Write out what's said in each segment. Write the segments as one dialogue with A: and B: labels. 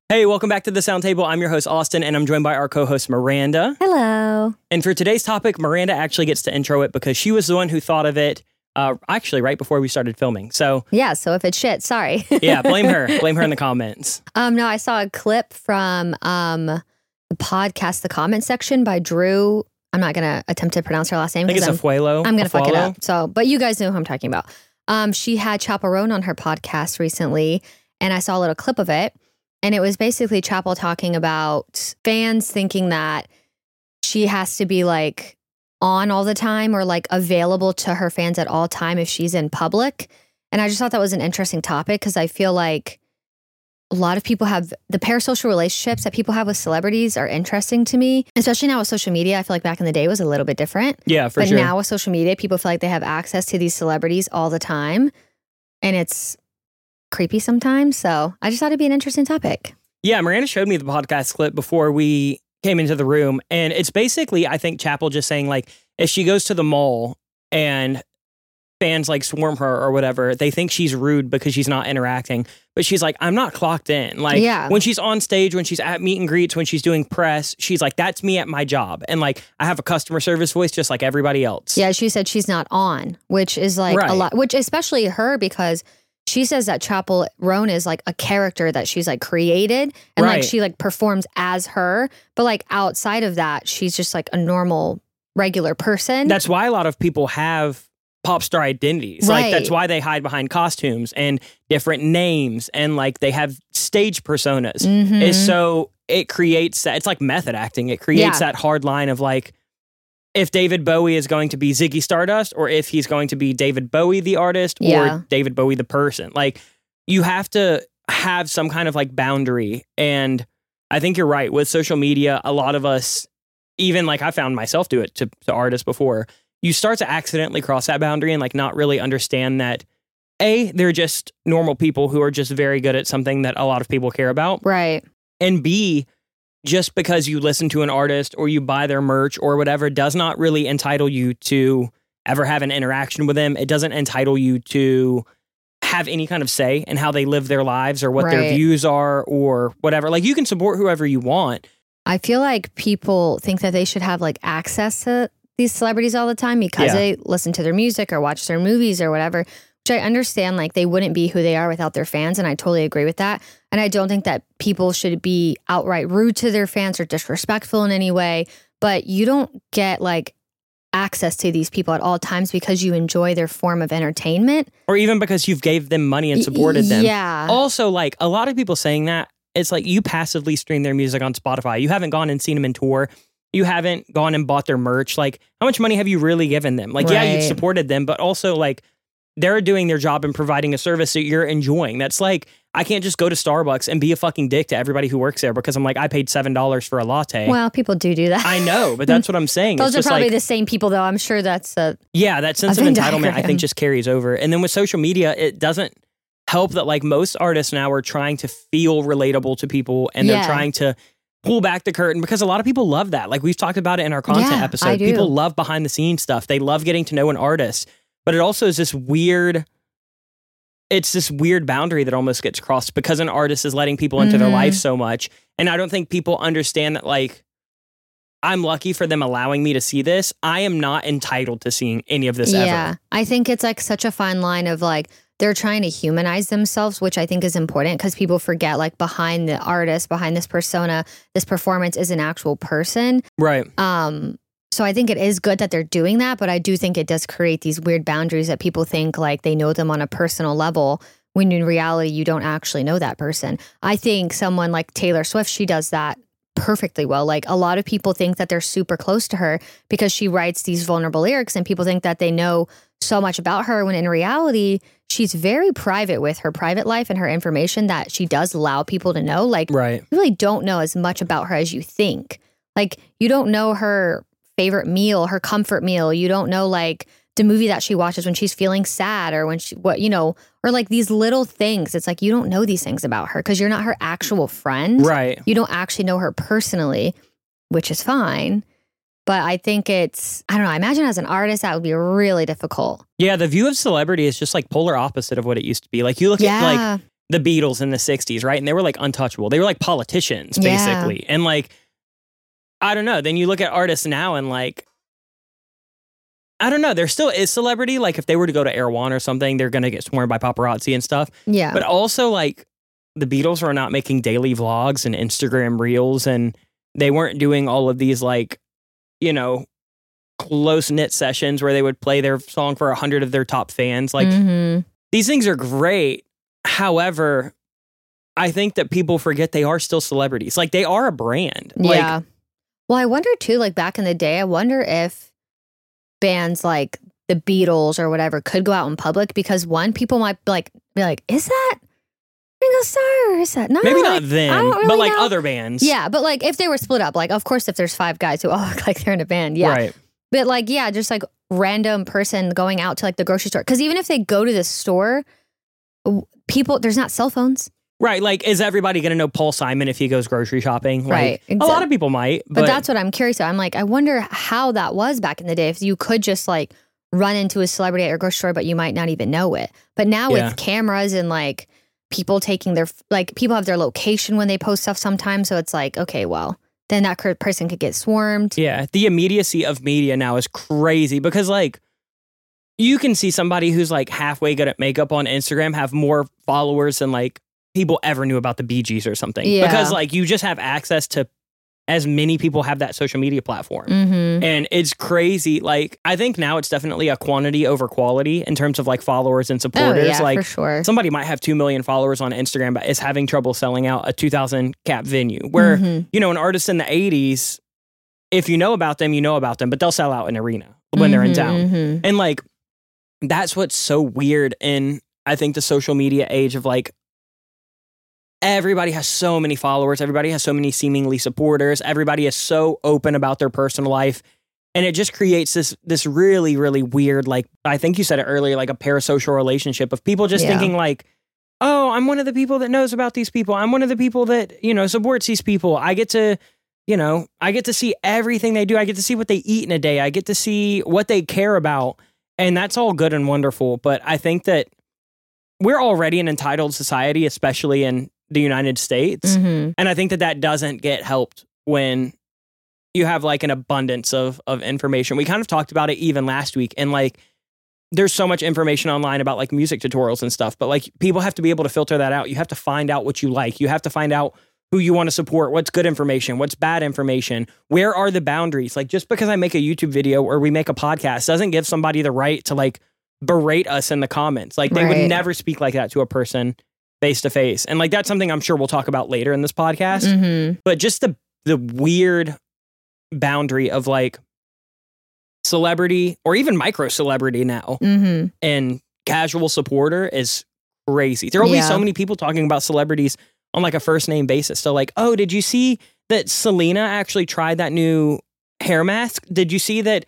A: Hey, welcome back to the Sound Table. I'm your host, Austin, and I'm joined by our co-host, Miranda.
B: Hello.
A: And for today's topic, Miranda actually gets to intro it because she was the one who thought of it actually right before we started filming. So
B: yeah, so if it's shit, sorry.
A: yeah, blame her. Blame her in the comments.
B: No, I saw a clip from the podcast, The Comment Section by Drew. I'm not going to attempt to pronounce her last name.
A: I think it's Afuelo.
B: I'm going to fuck it up. So, but you guys know who I'm talking about. She had Chappell Roan on her podcast recently, and I saw a little clip of it. And it was basically Chappell talking about fans thinking that she has to be like on all the time or like available to her fans at all time if she's in public. And I just thought that was an interesting topic because I feel like a lot of people have the parasocial relationships that people have with celebrities are interesting to me, especially now with social media. I feel like back in the day it was a little bit different.
A: Yeah, for
B: but
A: sure.
B: But now with social media, people feel like they have access to these celebrities all the time. And it's creepy sometimes. So I just thought it'd be an interesting topic.
A: Yeah, Miranda showed me the podcast clip before we came into the room. And it's basically, I think, Chappell just saying, like, if she goes to the mall and fans like swarm her or whatever, they think she's rude because she's not interacting. But she's like, I'm not clocked in. Like, when she's on stage, when she's at meet and greets, when she's doing press, she's like, that's me at my job. And like, I have a customer service voice just like everybody else.
B: Yeah, she said she's not on, which is like a lot, which especially her because she says that Chappell Roan is like a character that she's like created and like she like performs as her. But like outside of that, she's just like a normal, regular person.
A: That's why a lot of people have pop star identities. Like that's why they hide behind costumes and different names and like they have stage personas.
B: Mm-hmm.
A: So it creates that, it's like method acting. It creates that hard line of like, if David Bowie is going to be Ziggy Stardust or if he's going to be David Bowie, the artist, or David Bowie, the person. Like, you have to have some kind of like boundary. And I think you're right. With social media, a lot of us, even like I found myself do it to artists before, you start to accidentally cross that boundary and like not really understand that, A, they're just normal people who are just very good at something that a lot of people care about.
B: Right.
A: And B, just because you listen to an artist or you buy their merch or whatever does not really entitle you to ever have an interaction with them. It doesn't entitle you to have any kind of say in how they live their lives or what their views are or whatever. Like, you can support whoever you want.
B: I feel like people think that they should have like access to these celebrities all the time because they listen to their music or watch their movies or whatever, which I understand, like they wouldn't be who they are without their fans. And I totally agree with that. And I don't think that people should be outright rude to their fans or disrespectful in any way, but you don't get like access to these people at all times because you enjoy their form of entertainment.
A: Or even because you've gave them money and supported them.
B: Yeah.
A: Also, like a lot of people saying that, it's like you passively stream their music on Spotify. You haven't gone and seen them in tour. You haven't gone and bought their merch. Like, how much money have you really given them? Like, yeah, you've supported them, but also like they're doing their job and providing a service that you're enjoying. That's like, I can't just go to Starbucks and be a fucking dick to everybody who works there because I'm like, I paid $7 for a latte.
B: Well, people do that.
A: I know, but that's what I'm saying.
B: Those are probably the same people, though. I'm sure that's that sense
A: of entitlement, I think, just carries over. And then with social media, it doesn't help that like most artists now are trying to feel relatable to people and they're trying to pull back the curtain because a lot of people love that. Like we've talked about it in our content episode. People love behind the scenes stuff. They love getting to know an artist. But it also is this weird boundary that almost gets crossed because an artist is letting people into their life so much. And I don't think people understand that, like, I'm lucky for them allowing me to see this. I am not entitled to seeing any of this ever.
B: Yeah, I think it's like such a fine line of like, they're trying to humanize themselves, which I think is important because people forget like behind the artist, behind this persona, this performance is an actual person.
A: Right.
B: So I think it is good that they're doing that, but I do think it does create these weird boundaries that people think like they know them on a personal level when in reality you don't actually know that person. I think someone like Taylor Swift, she does that perfectly well. Like a lot of people think that they're super close to her because she writes these vulnerable lyrics and people think that they know so much about her when in reality she's very private with her private life and her information that she does allow people to know. Like you really don't know as much about her as you think. Like you don't know her favorite meal, her comfort meal. You don't know like the movie that she watches when she's feeling sad or when she, or like these little things. It's like, you don't know these things about her because you're not her actual friend.
A: Right.
B: You don't actually know her personally, which is fine. But I think it's, I don't know, I imagine as an artist, that would be really difficult.
A: Yeah, the view of celebrity is just like polar opposite of what it used to be. Like you look at like the Beatles in the 60s, right? And they were like untouchable. They were like politicians, basically. And like, I don't know. Then you look at artists now and like, I don't know. There still is celebrity. Like if they were to go to Air One or something, they're going to get swarmed by paparazzi and stuff.
B: Yeah.
A: But also like the Beatles are not making daily vlogs and Instagram reels, and they weren't doing all of these like, you know, close-knit sessions where they would play their song for 100 of their top fans. Like these things are great. However, I think that people forget they are still celebrities. Like they are a brand.
B: Yeah.
A: Like,
B: well, I wonder too, like back in the day, I wonder if bands like the Beatles or whatever could go out in public, because one, people might be like, is that Ringo Starr or is that not?
A: Maybe not them,
B: really
A: but like
B: know.
A: other bands.
B: Yeah, but like if they were split up, like of course if there's 5 guys who all look like they're in a band, yeah.
A: Right.
B: But like, yeah, just like random person going out to like the grocery store. Because even if they go to the store, people, there's not cell phones.
A: Right. Like, is everybody going to know Paul Simon if he goes grocery shopping? Like,
B: right.
A: A lot of people might.
B: But that's what I'm curious about. I'm like, I wonder how that was back in the day. If you could just like run into a celebrity at your grocery store, but you might not even know it. But now with cameras and like people taking their, like people have their location when they post stuff sometimes. So it's like, okay, well, then that person could get swarmed.
A: Yeah. The immediacy of media now is crazy because like you can see somebody who's like halfway good at makeup on Instagram have more followers than like people ever knew about the Bee Gees or something.
B: Yeah.
A: Because like you just have access to as many people have that social media platform. And it's crazy. Like I think now it's definitely a quantity over quality in terms of like followers and supporters.
B: Oh, yeah,
A: like
B: for sure.
A: Somebody might have 2 million followers on Instagram, but is having trouble selling out a 2,000 cap venue where, you know, an artist in the 80s, if you know about them, you know about them, but they'll sell out an arena when they're in town. And like, that's what's so weird in, I think, the social media age of like, everybody has so many followers. Everybody has so many seemingly supporters. Everybody is so open about their personal life. And it just creates this really, really weird, like, I think you said it earlier, like a parasocial relationship of people just thinking like, oh, I'm one of the people that knows about these people. I'm one of the people that, you know, supports these people. I get to, you know, I get to see everything they do. I get to see what they eat in a day. I get to see what they care about. And that's all good and wonderful. But I think that we're already an entitled society, especially in the United States. And I think that doesn't get helped when you have like an abundance of information. We kind of talked about it even last week. And like, there's so much information online about like music tutorials and stuff, but like people have to be able to filter that out. You have to find out what you like. You have to find out who you want to support, what's good information, what's bad information, where are the boundaries? Like just because I make a YouTube video or we make a podcast doesn't give somebody the right to like berate us in the comments. Like they would never speak like that to a person face to face. And like, that's something I'm sure we'll talk about later in this podcast, but just the weird boundary of like celebrity or even micro celebrity now and casual supporter is crazy. There will be so many people talking about celebrities on like a first name basis. So like, oh, did you see that Selena actually tried that new hair mask? Did you see that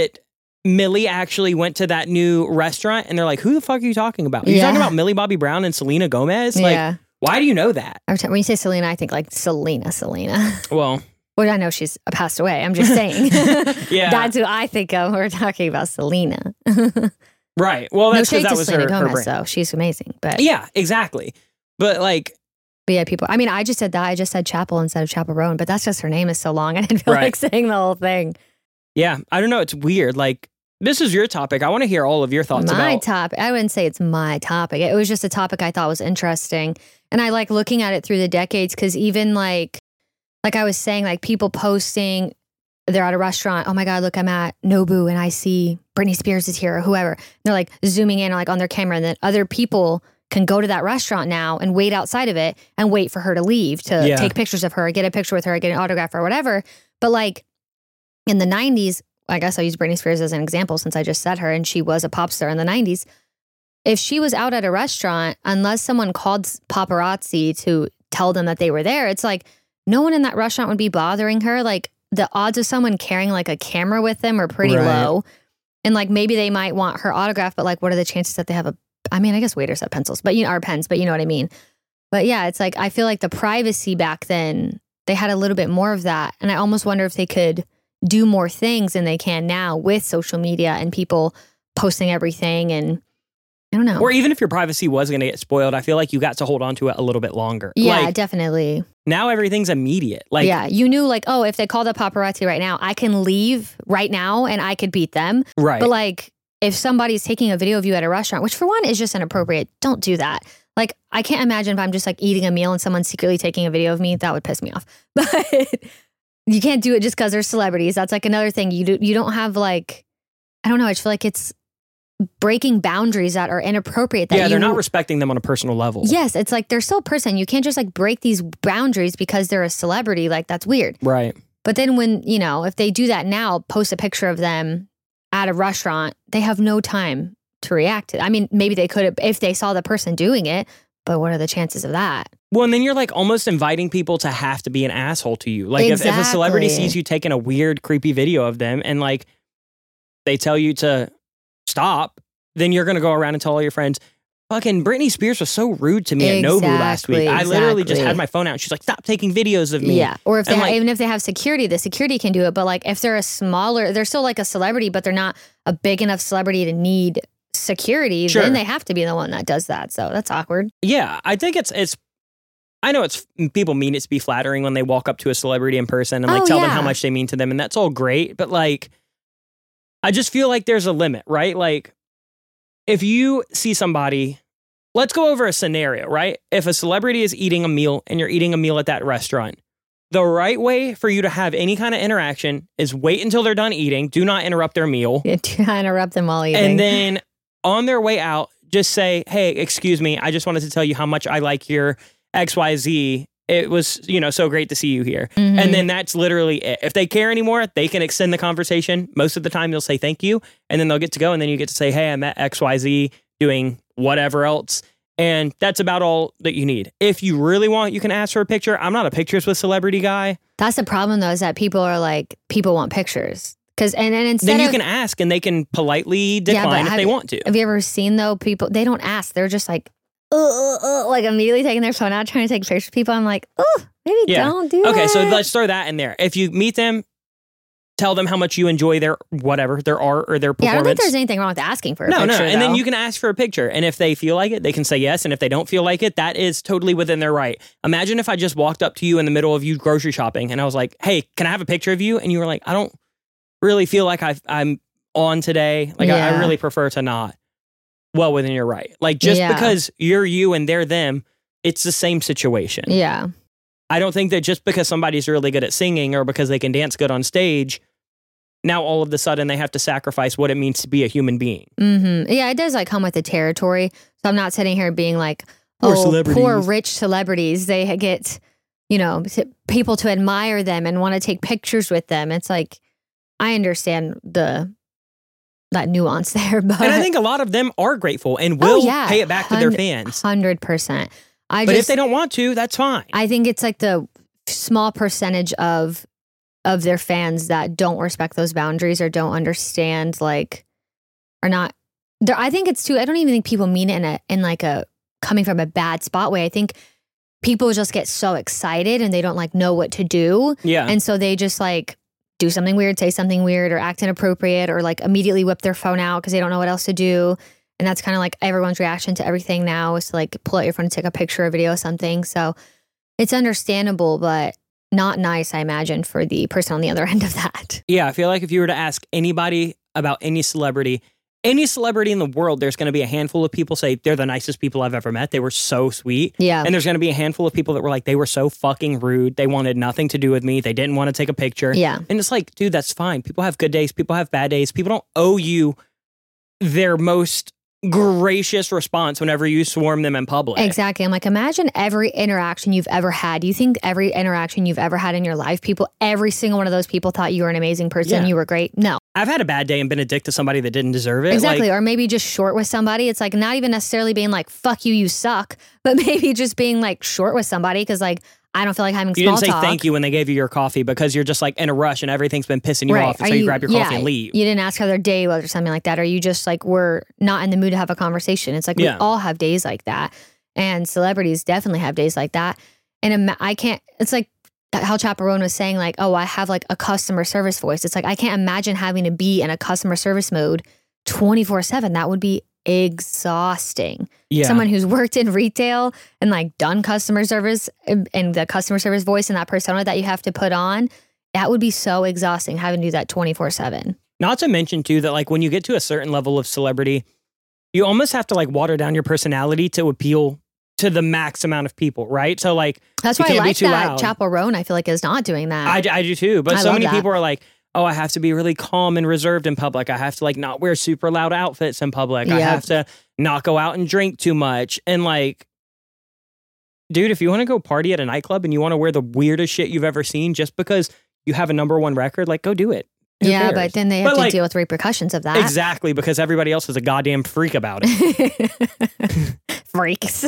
A: Millie actually went to that new restaurant? And they're like, who the fuck are you talking about? Are you talking about Millie Bobby Brown and Selena Gomez? Like, why do you know that?
B: When you say Selena, I think like Selena.
A: Well,
B: I know she's passed away. I'm just saying. That's who I think of. We're talking about Selena.
A: Right. Well, that's because that was
B: Selena
A: her
B: Gomez,
A: brand.
B: though. She's amazing. But
A: yeah, exactly. But like,
B: but yeah, people. I mean, I just said that. I just said Chapel instead of Chaperone, but that's just her name is so long. I didn't feel like saying the whole thing.
A: Yeah, I don't know. It's weird. Like, this is your topic. I want to hear all of your thoughts about.
B: My topic. I wouldn't say it's my topic. It was just a topic I thought was interesting, and I like looking at it through the decades because even like I was saying, like people posting, they're at a restaurant. Oh my God, look, I'm at Nobu and I see Britney Spears is here or whoever. And they're like zooming in like on their camera, and then other people can go to that restaurant now and wait outside of it and wait for her to leave to take pictures of her, get a picture with her, get an autograph or whatever. But like in the 90s, I guess I'll use Britney Spears as an example since I just said her and she was a pop star in the 90s. If she was out at a restaurant, unless someone called paparazzi to tell them that they were there, it's like no one in that restaurant would be bothering her. Like the odds of someone carrying like a camera with them are pretty low. And like maybe they might want her autograph, but like what are the chances that they have I guess waiters have pencils, but are pens, but you know what I mean? But yeah, it's like I feel like the privacy back then, they had a little bit more of that. And I almost wonder if they could do more things than they can now with social media and people posting everything. And I don't know.
A: Or even if your privacy was going to get spoiled, I feel like you got to hold on to it a little bit longer.
B: Yeah,
A: like,
B: definitely.
A: Now everything's immediate. Like,
B: yeah, you knew like, oh, if they called up paparazzi right now, I can leave right now and I could beat them.
A: Right.
B: But like, if somebody's taking a video of you at a restaurant, which for one is just inappropriate, don't do that. Like, I can't imagine if I'm just like eating a meal and someone's secretly taking a video of me. That would piss me off. But you can't do it just because they're celebrities. That's like another thing. You don't have like, I don't know. I just feel like it's breaking boundaries that are inappropriate. That
A: they're not respecting them on a personal level.
B: Yes, it's like they're still a person. You can't just like break these boundaries because they're a celebrity. Like, that's weird.
A: Right.
B: But then when, if they do that now, post a picture of them at a restaurant, they have no time to react to it. I mean, maybe they could have if they saw the person doing it, but what are the chances of that?
A: Well, and then you're like almost inviting people to have to be an asshole to you. Like if a celebrity sees you taking a weird, creepy video of them and like they tell you to stop, then you're going to go around and tell all your friends, fucking Britney Spears was so rude to me at Nobu last week. I literally just had my phone out. She's like, stop taking videos of me.
B: Yeah. Or if they even if they have security, the security can do it. But like if they're they're still like a celebrity, but they're not a big enough celebrity to need security, then they have to be the one that does that. So that's awkward.
A: Yeah. I think it's I know people mean it to be flattering when they walk up to a celebrity in person and like tell them how much they mean to them. And that's all great. But like, I just feel like there's a limit, right? Like, if you see somebody, let's go over a scenario, right? If a celebrity is eating a meal and you're eating a meal at that restaurant, the right way for you to have any kind of interaction is wait until they're done eating. Do not interrupt their meal.
B: Yeah, do not interrupt them while eating.
A: And then on their way out, just say, hey, excuse me, I just wanted to tell you how much I like your XYZ. It was, so great to see you here. Mm-hmm. And then that's literally it. If they care anymore, they can extend the conversation. Most of the time, they'll say thank you, and then they'll get to go, and then you get to say, hey, I'm at XYZ doing whatever else. And that's about all that you need. If you really want, you can ask for a picture. I'm not a pictures with celebrity guy.
B: That's the problem, though, is that people want pictures. And instead
A: then you can ask, and they can politely decline if they want to.
B: Have you ever seen, though, people, they don't ask. They're just like, like immediately taking their phone out, trying to take pictures of people. I'm like, maybe don't do that.
A: Okay, so let's throw that in there. If you meet them, tell them how much you enjoy their art or their performance.
B: Yeah, I don't think there's anything wrong with asking for a picture. No.
A: And then you can ask for a picture. And if they feel like it, they can say yes. And if they don't feel like it, that is totally within their right. Imagine if I just walked up to you in the middle of you grocery shopping and I was like, hey, can I have a picture of you? And you were like, I don't really feel like I'm on today. Like, I really prefer to not. Well, within your right. Like, just because you're you and they're them, it's the same situation.
B: Yeah.
A: I don't think that just because somebody's really good at singing or because they can dance good on stage, now all of a sudden they have to sacrifice what it means to be a human being.
B: Mm-hmm. Yeah, it does come with the territory. So I'm not sitting here being like, poor rich celebrities. They get, people to admire them and want to take pictures with them. It's like, I understand that nuance there. But
A: and I think a lot of them are grateful and will pay it back to their fans.
B: 100%.
A: But if they don't want to, that's fine.
B: I think it's like the small percentage of their fans that don't respect those boundaries or don't understand, are not there. I think it's too, I don't even think people mean it in a coming from a bad spot way. I think people just get so excited and they don't know what to do.
A: Yeah.
B: And so they just do something weird, say something weird, or act inappropriate, or immediately whip their phone out because they don't know what else to do. And that's kind of everyone's reaction to everything now is to pull out your phone and take a picture or video or something. So it's understandable, but not nice, I imagine, for the person on the other end of that.
A: Yeah, I feel like if you were to ask anybody about any celebrity in the world, there's going to be a handful of people say they're the nicest people I've ever met. They were so sweet.
B: Yeah.
A: And there's going to be a handful of people that were like, they were so fucking rude. They wanted nothing to do with me. They didn't want to take a picture.
B: Yeah.
A: And it's like, dude, that's fine. People have good days. People have bad days. People don't owe you their most gracious response whenever you swarm them in public.
B: Exactly. I'm like, imagine every interaction you've ever had. Do you think every interaction you've ever had in your life, every single one of those people thought you were an amazing person, you were great? No.
A: I've had a bad day and been a dick to somebody that didn't deserve it.
B: Exactly. Or maybe just short with somebody. It's not even necessarily being fuck you, you suck, but maybe just being short with somebody because I don't feel like having small talk.
A: You didn't say thank you when they gave you your coffee because you're just in a rush and everything's been pissing you off. And so you grab your coffee and leave.
B: You didn't ask how their day was or something like that. Or you just were not in the mood to have a conversation. It's we all have days like that. And celebrities definitely have days like that. And I can't, it's how Chaperone was saying I have a customer service voice. It's I can't imagine having to be in a customer service mode 24/7. That would be exhausting.
A: Yeah.
B: Someone who's worked in retail and like done customer service and the customer service voice and that persona that you have to put on, that would be so exhausting having to do that 24/7.
A: Not to mention too that like when you get to a certain level of celebrity, you almost have to like water down your personality to appeal to the max amount of people, right? So like
B: that's why I like that Chappell Roan, I feel like, is not doing that.
A: I do too, but so many people are like, oh, I have to be really calm and reserved in public. I have to like not wear super loud outfits in public. Yep. I have to not go out and drink too much. And like, dude, if you want to go party at a nightclub and you want to wear the weirdest shit you've ever seen just because you have a #1 record, like go do it. Who cares?
B: But then they have to deal with repercussions of that.
A: Exactly, because everybody else is a goddamn freak about it.
B: Freaks.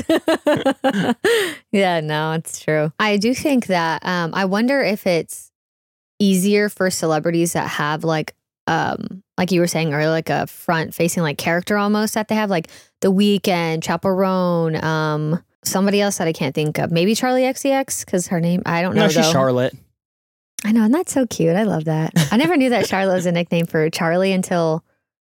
B: Yeah, no, it's true. I do think that I wonder if it's easier for celebrities that have like you were saying earlier, like a front facing like character almost that they have, like The Weeknd, Chappell Roan, somebody else that I can't think of. Maybe Charlie XCX, because her name, I don't know.
A: No, she's Charlotte.
B: I know, and that's so cute. I love that. I never knew that Charlotte was a nickname for Charlie Charlie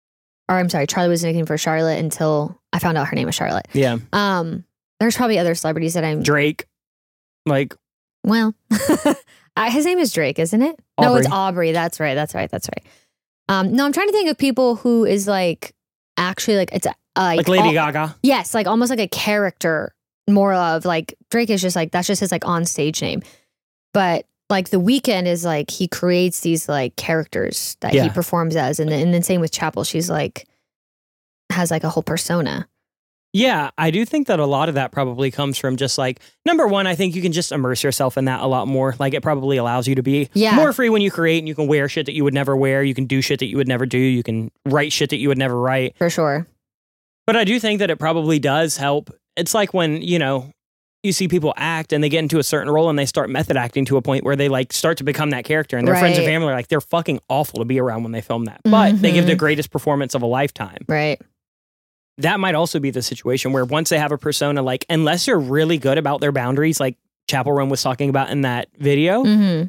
B: was a nickname for Charlotte until I found out her name was Charlotte.
A: Yeah.
B: There's probably other celebrities that I'm...
A: Drake. Like...
B: Well, his name is Drake, isn't it?
A: Aubrey.
B: No, it's Aubrey. That's right. No, I'm trying to think of people who is like, actually like, it's
A: like Lady Gaga.
B: Yes, like almost like a character, more of like, Drake is just like, that's just his like on stage name. But like The Weeknd is like, he creates these like characters that he performs as. And then same with Chappell. She's like, has like a whole persona.
A: Yeah, I do think that a lot of that probably comes from just like, #1, I think you can just immerse yourself in that a lot more. Like it probably allows you to be more free when you create, and you can wear shit that you would never wear. You can do shit that you would never do. You can write shit that you would never write.
B: For sure.
A: But I do think that it probably does help. It's like when, you see people act and they get into a certain role and they start method acting to a point where they like start to become that character, and their friends and family are like, they're fucking awful to be around when they film that. But they give the greatest performance of a lifetime.
B: Right.
A: That might also be the situation where once they have a persona, like unless you're really good about their boundaries, like Chappell Roan was talking about in that video,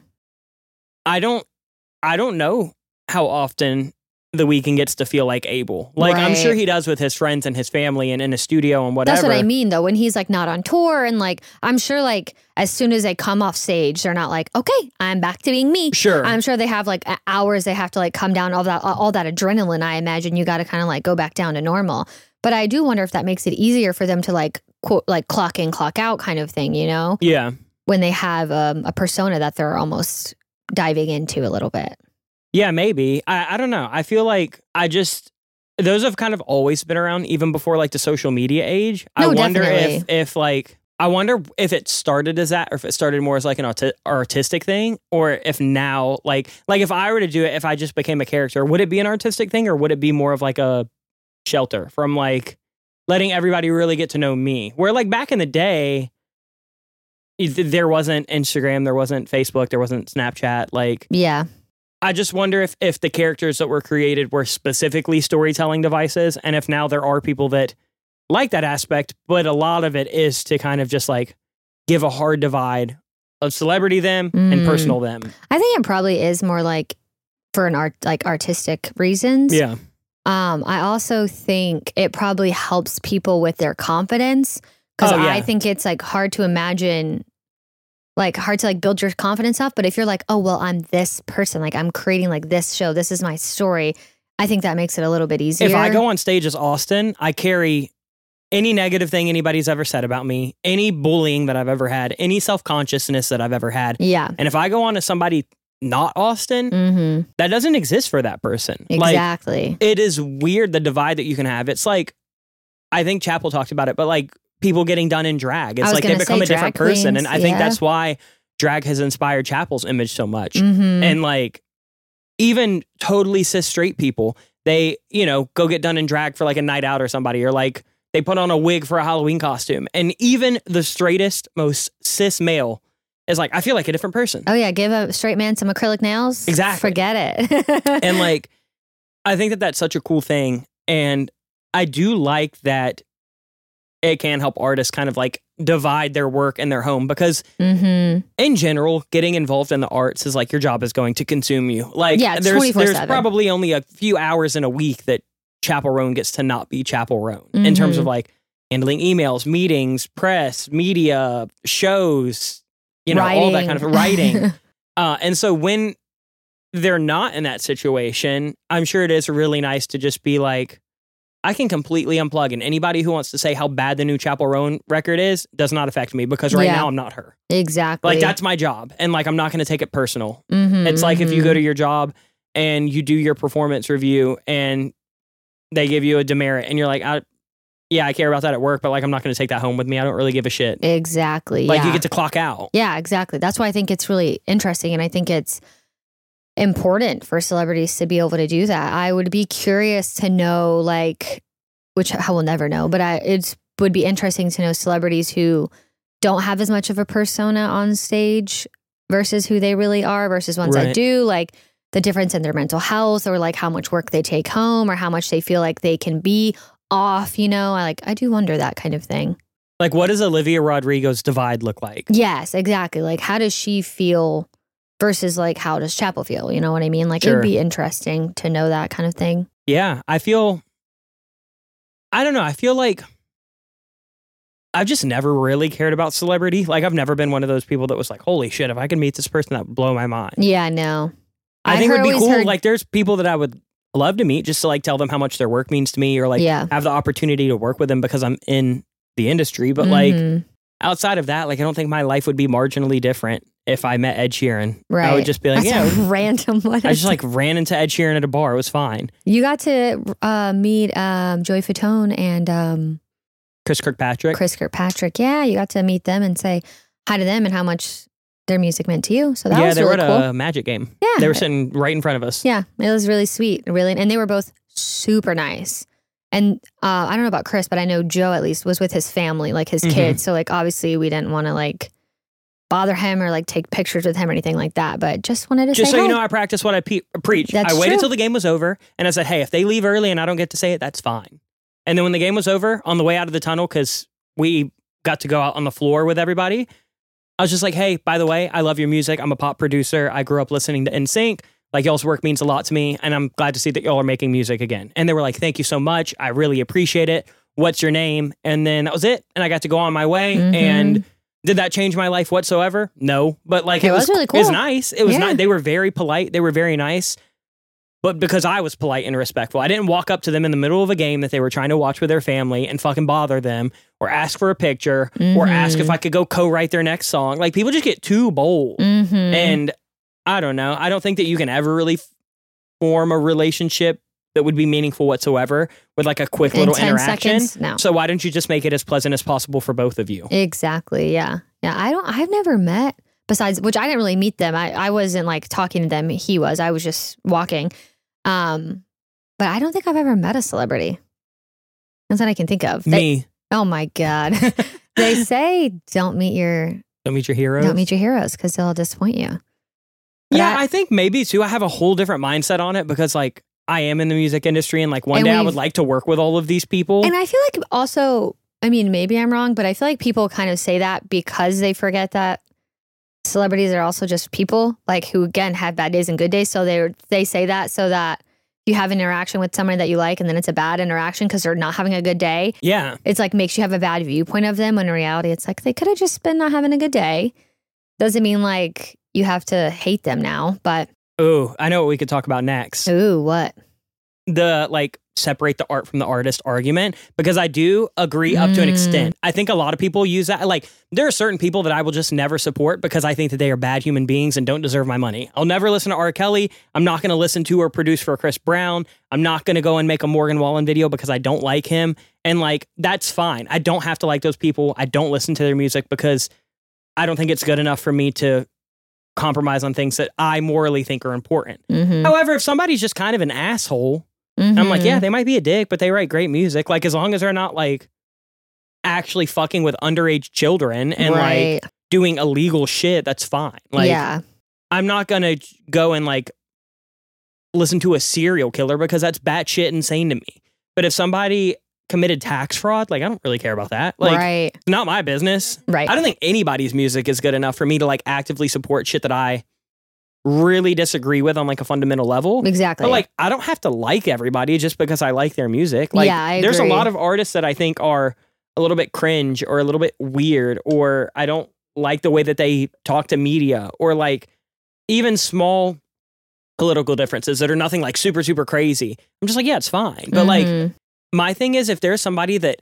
A: I don't know how often The Weeknd gets to feel like Abel. Like I'm sure he does with his friends and his family and in a studio and whatever.
B: That's what I mean though. When he's like not on tour, and like I'm sure like as soon as they come off stage, they're not like, okay, I'm back to being me.
A: Sure.
B: I'm sure they have like hours they have to like come down, all that adrenaline. I imagine you got to kind of like go back down to normal. But I do wonder if that makes it easier for them to like quote, like clock in, clock out kind of thing,
A: Yeah.
B: When they have a persona that they're almost diving into a little bit.
A: Yeah, maybe. I don't know. I feel like those have kind of always been around even before like the social media age.
B: No,
A: I wonder
B: definitely.
A: if it started as that, or if it started more as like an artistic thing, or if now like if I were to do it, if I just became a character, would it be an artistic thing, or would it be more of like a shelter from like letting everybody really get to know me? Where like back in the day, there wasn't Instagram, there wasn't Facebook, there wasn't Snapchat. Like,
B: yeah.
A: I just wonder if the characters that were created were specifically storytelling devices, and if now there are people that like that aspect, but a lot of it is to kind of just like give a hard divide of celebrity them and personal them.
B: I think it probably is more like for an artistic reasons.
A: Yeah.
B: I also think it probably helps people with their confidence, because I think it's like hard to imagine, like hard to like build your confidence up. But if you're like, oh, well, I'm this person, like I'm creating like this show, this is my story, I think that makes it a little bit easier.
A: If I go on stage as Austin, I carry any negative thing anybody's ever said about me, any bullying that I've ever had, any self-consciousness that I've ever had.
B: Yeah.
A: And if I go on as somebody not Austin, that doesn't exist for that person.
B: Exactly.
A: Like, it is weird, the divide that you can have. It's like, I think Chappell talked about it, but like people getting done in drag. It's like they become a different person.
B: Queens,
A: and I think that's why drag has inspired Chappell's image so much. And like, even totally cis straight people, they, go get done in drag for like a night out or somebody, or like they put on a wig for a Halloween costume. And even the straightest, most cis male is like, I feel like a different person.
B: Oh yeah, give a straight man some acrylic nails.
A: Exactly.
B: Forget it.
A: And like, I think that that's such a cool thing. And I do like that it can help artists kind of like divide their work and their home, because in general, getting involved in the arts is like your job is going to consume you. Like, there's probably only a few hours in a week that Chappell Roan gets to not be Chappell Roan in terms of like handling emails, meetings, press, media, shows, you know, all that kind of writing. And so when they're not in that situation, I'm sure it is really nice to just be like, I can completely unplug, and anybody who wants to say how bad the new Chappell Roan record is does not affect me, because right now I'm not her.
B: Exactly.
A: Like, that's my job, and like I'm not going to take it personal. It's like if you go to your job and you do your performance review and they give you a demerit and you're like, I care about that at work, but like I'm not going to take that home with me. I don't really give a shit.
B: Exactly.
A: Like you get to clock out.
B: Yeah, exactly. That's why I think it's really interesting, and I think it's important for celebrities to be able to do that. I would be curious to know, like, which I will never know, but it would be interesting to know celebrities who don't have as much of a persona on stage versus who they really are versus ones that do, like the difference in their mental health, or like how much work they take home, or how much they feel like they can be off, you know? I do wonder that kind of thing.
A: Like, what does Olivia Rodrigo's divide look like?
B: Yes, exactly. Like, how does she feel versus like how does Chappell feel? You know what I mean? Like, it'd be interesting to know that kind of thing.
A: Yeah, I don't know. I feel like I've just never really cared about celebrity. Like, I've never been one of those people that was like, holy shit, if I could meet this person, that would blow my mind.
B: Yeah, no.
A: I think it would be cool. Like, there's people that I would love to meet just to like tell them how much their work means to me, or like have the opportunity to work with them because I'm in the industry. But like outside of that, like I don't think my life would be marginally different if I met Ed Sheeran. Right. I would just be like,
B: that's a random one.
A: I just like ran into Ed Sheeran at a bar. It was fine.
B: You got to meet Joey Fatone and
A: Chris Kirkpatrick.
B: Yeah, you got to meet them and say hi to them and how much their music meant to you. So that was really cool.
A: Yeah, they were at a Magic game. Yeah. They were sitting right in front of us.
B: Yeah, it was really sweet. And they were both super nice. And I don't know about Chris, but I know Joe at least was with his family, like his kids. So like obviously we didn't want to like bother him or like take pictures with him or anything like that. But just wanted to
A: just
B: say
A: so
B: hi.
A: you know, I practice what I preach. I waited till the game was over and I said, hey, if they leave early and I don't get to say it, that's fine. And then when the game was over, on the way out of the tunnel, because we got to go out on the floor with everybody, I was just like, hey, by the way, I love your music. I'm a pop producer. I grew up listening to NSYNC. Like, y'all's work means a lot to me, and I'm glad to see that y'all are making music again. And they were like, thank you so much. I really appreciate it. What's your name? And then that was it. And I got to go on my way. And did that change my life whatsoever? No. But like, it was really cool. It was nice. It was nice. They were very polite. They were very nice. But because I was polite and respectful, I didn't walk up to them in the middle of a game that they were trying to watch with their family and fucking bother them, or ask for a picture, or ask if I could go co-write their next song. Like, people just get too bold. And I don't know. I don't think that you can ever really form a relationship that would be meaningful whatsoever with like a quick little interaction.
B: No.
A: So why don't you just make it as pleasant as possible for both of you?
B: Exactly. Yeah. Yeah. I've never met, besides, which I didn't really meet them. I wasn't like talking to them. He was. I was just walking. But I don't think I've ever met a celebrity. That's what I can think of.
A: Me.
B: Oh my God. They say don't meet your
A: heroes.
B: Don't meet your heroes because they'll disappoint you. But
A: yeah, I think maybe too. I have a whole different mindset on it because like I am in the music industry and like one day I would like to work with all of these people.
B: And I feel like also, I mean, maybe I'm wrong, but I feel like people kind of say that because they forget that celebrities are also just people, like who again have bad days and good days. So they say that so that you have an interaction with somebody that you like and then it's a bad interaction because they're not having a good day.
A: Yeah.
B: It's like makes you have a bad viewpoint of them when in reality it's like they could have just been not having a good day. Doesn't mean like you have to hate them now, but.
A: Ooh, I know what we could talk about next.
B: Ooh, what?
A: The like separate the art from the artist argument, because I do agree up to an extent. I think a lot of people use that. Like, there are certain people that I will just never support because I think that they are bad human beings and don't deserve my money. I'll never listen to R. Kelly. I'm not going to listen to or produce for Chris Brown. I'm not going to go and make a Morgan Wallen video because I don't like him. And like, that's fine. I don't have to like those people. I don't listen to their music because I don't think it's good enough for me to compromise on things that I morally think are important. However, if somebody's just kind of an asshole, I'm like, yeah, they might be a dick, but they write great music. Like, as long as they're not like actually fucking with underage children and like doing illegal shit, that's fine. Like, I'm not gonna go and like listen to a serial killer because that's batshit insane to me. But if somebody committed tax fraud, like, I don't really care about that. Like, it's not my business. I don't think anybody's music is good enough for me to like actively support shit that I really disagree with on like a fundamental level.
B: Exactly.
A: But like, I don't have to like everybody just because I like their music. Like,
B: yeah, I
A: there's
B: agree.
A: a lot of artists that I think are a little bit cringe or a little bit weird, or I don't like the way that they talk to media, or like even small political differences that are nothing like super, super crazy. I'm just like, yeah, it's fine. But like, my thing is, if there's somebody that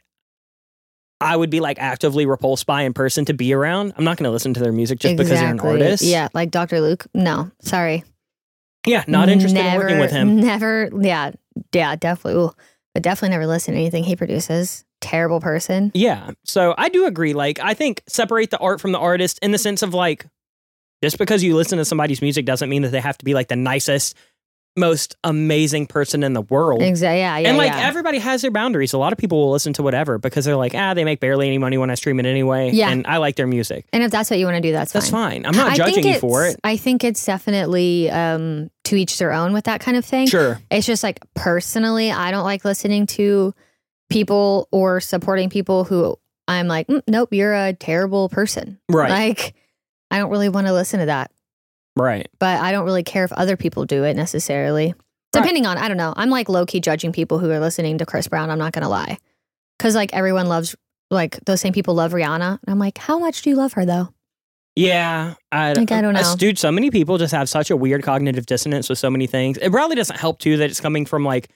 A: I would be like actively repulsed by in person to be around, I'm not going to listen to their music just because they're an artist.
B: Yeah, like Dr. Luke. No, sorry.
A: Yeah, not interested in working with him.
B: Never. Yeah, definitely. Ooh, but definitely never listen to anything he produces. Terrible person.
A: Yeah, so I do agree. Like, I think separate the art from the artist in the sense of like, just because you listen to somebody's music doesn't mean that they have to be like the nicest, most amazing person in the world.
B: Exactly. Yeah.
A: And like everybody has their boundaries. A lot of people will listen to whatever because they're like, they make barely any money when I stream it anyway.
B: Yeah.
A: And I like their music.
B: And if that's what you want to do, that's
A: fine. I'm not judging you for it.
B: I think it's definitely to each their own with that kind of thing.
A: Sure.
B: It's just like, personally, I don't like listening to people or supporting people who I'm like, nope, you're a terrible person.
A: Right.
B: Like, I don't really want to listen to that.
A: Right.
B: But I don't really care if other people do it necessarily. Right. Depending on, I don't know. I'm like low-key judging people who are listening to Chris Brown. I'm not going to lie. Because like everyone loves, like those same people love Rihanna. And I'm like, how much do you love her though?
A: Yeah. I don't know. Dude, so many people just have such a weird cognitive dissonance with so many things. It probably doesn't help too that it's coming from like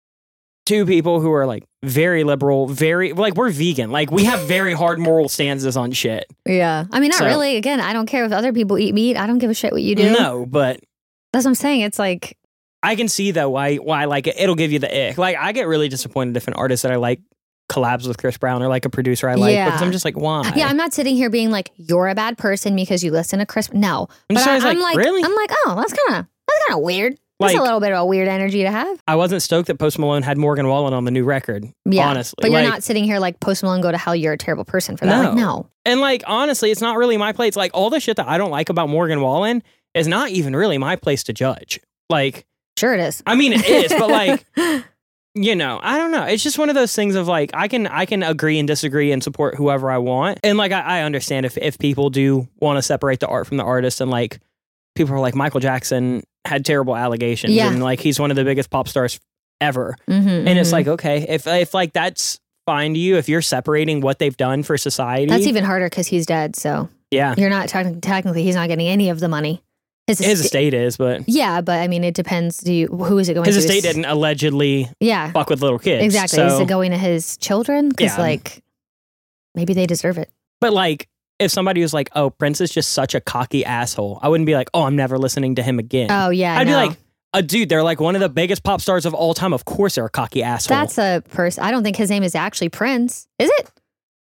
A: two people who are like very liberal, very like we're vegan. Like we have very hard moral stances on shit.
B: Yeah. I mean, not really. Again, I don't care if other people eat meat. I don't give a shit what you do.
A: No, but
B: that's what I'm saying. It's like,
A: I can see though why like it'll give you the ick. Like I get really disappointed if an artist that I like collabs with Chris Brown or like a producer I like because I'm just like, why?
B: Yeah, I'm not sitting here being like, you're a bad person because you listen to Chris. No.
A: I'm like, really?
B: I'm like, oh, that's kind of weird. That's a little bit of a weird energy to have.
A: I wasn't stoked that Post Malone had Morgan Wallen on the new record. Yeah, honestly.
B: But you're not sitting here like Post Malone go to hell, you're a terrible person for that. No. Like, no.
A: And like, honestly, it's not really my place. Like all the shit that I don't like about Morgan Wallen is not even really my place to judge. Like,
B: sure it is.
A: I mean, it is, but like, you know, I don't know. It's just one of those things of like, I can agree and disagree and support whoever I want. And like, I understand if people do want to separate the art from the artist and like, people are like, Michael Jackson had terrible allegations and like he's one of the biggest pop stars ever. And it's like, okay, if like that's fine to you, if you're separating what they've done for society.
B: That's even harder because he's dead. So
A: yeah,
B: you're not technically he's not getting any of the money.
A: His estate is, but
B: yeah, but I mean it depends. Who is it going to?
A: His estate didn't allegedly fuck with little kids.
B: Exactly.
A: So,
B: is it going to his children? Because like maybe they deserve it.
A: But like if somebody was like, oh, Prince is just such a cocky asshole, I wouldn't be like, oh, I'm never listening to him again.
B: Oh, yeah.
A: I'd be like, dude, they're like one of the biggest pop stars of all time. Of course they're a cocky asshole.
B: That's a person. I don't think his name is actually Prince. Is it?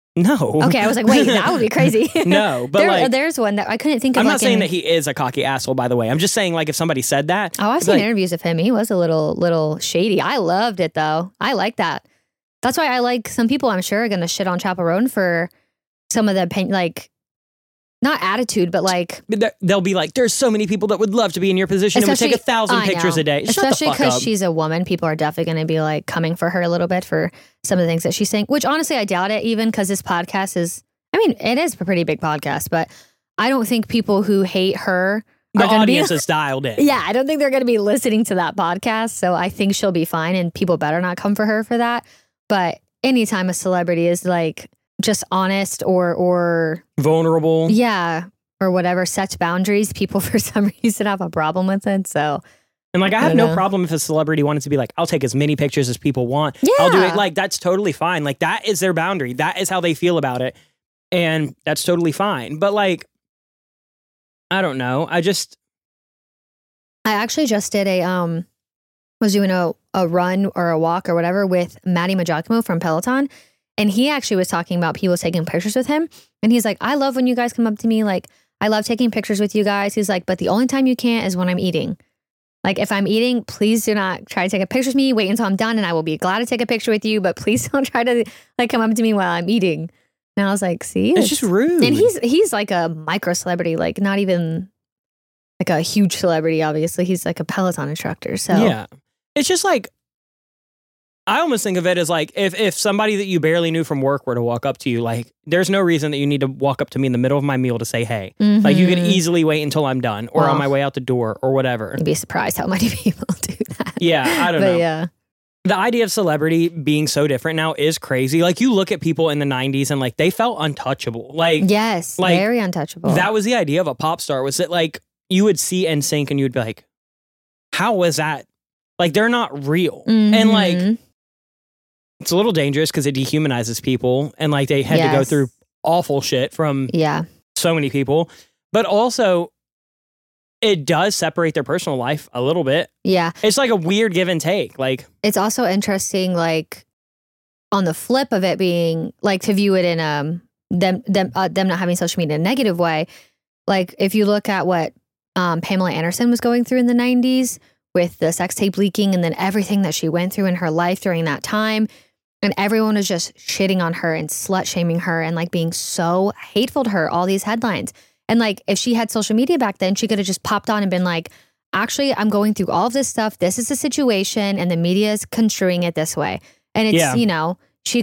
A: No.
B: Okay, I was like, wait, that would be crazy.
A: No, but
B: there's one that I couldn't think of.
A: I'm not saying that he is a cocky asshole, by the way. I'm just saying, like, if somebody said that.
B: Oh, I've seen interviews of him. He was a little shady. I loved it, though. I like that. That's why I like some people, I'm sure, are going to shit on Chappell Roan for some of the, like, not attitude, but like
A: they'll be like, "There's so many people that would love to be in your position and would take 1,000 pictures a day."
B: Especially because she's a woman, people are definitely going to be like coming for her a little bit for some of the things that she's saying. Which honestly, I doubt it, even because this podcast is. I mean, it is a pretty big podcast, but I don't think people who hate her.
A: The audience is dialed in.
B: Yeah, I don't think they're going to be listening to that podcast. So I think she'll be fine, and people better not come for her for that. But anytime a celebrity is like just honest or
A: vulnerable,
B: or whatever, sets boundaries, people for some reason have a problem with it. So,
A: and like I have no problem if a celebrity wanted to be like, I'll take as many pictures as people want. I'll do it. Like that's totally fine. Like that is their boundary. That is how they feel about it, and that's totally fine. But like, I don't know. I
B: actually just did was doing a run or a walk or whatever with Matty Majakimo from Peloton. And he actually was talking about people taking pictures with him. And he's like, I love when you guys come up to me. Like, I love taking pictures with you guys. He's like, but the only time you can't is when I'm eating. Like, if I'm eating, please do not try to take a picture with me. Wait until I'm done and I will be glad to take a picture with you. But please don't try to like come up to me while I'm eating. And I was like, see?
A: It's just rude.
B: And he's like a micro celebrity, like not even like a huge celebrity, obviously. He's like a Peloton instructor. So
A: yeah. It's just like, I almost think of it as like if somebody that you barely knew from work were to walk up to you, like there's no reason that you need to walk up to me in the middle of my meal to say hey. Mm-hmm. Like you could easily wait until I'm done or on my way out the door or whatever.
B: You'd be surprised how many people do that.
A: Yeah, I don't know. Yeah. The idea of celebrity being so different now is crazy. Like you look at people in the 90s and like they felt untouchable. Like
B: yes, like, very untouchable.
A: That was the idea of a pop star, was that like you would see NSYNC and you'd be like, how was that? Like they're not real. Mm-hmm. And like it's a little dangerous because it dehumanizes people and like they had to go through awful shit from so many people. But also it does separate their personal life a little bit.
B: Yeah.
A: It's like a weird give and take. Like
B: it's also interesting, like on the flip of it being like to view it in them not having social media in a negative way. Like if you look at what Pamela Anderson was going through in the 90s with the sex tape leaking and then everything that she went through in her life during that time. And everyone was just shitting on her and slut shaming her and like being so hateful to her, all these headlines. And like, if she had social media back then, she could have just popped on and been like, actually, I'm going through all of this stuff. This is the situation. And the media is construing it this way. And it's, you know,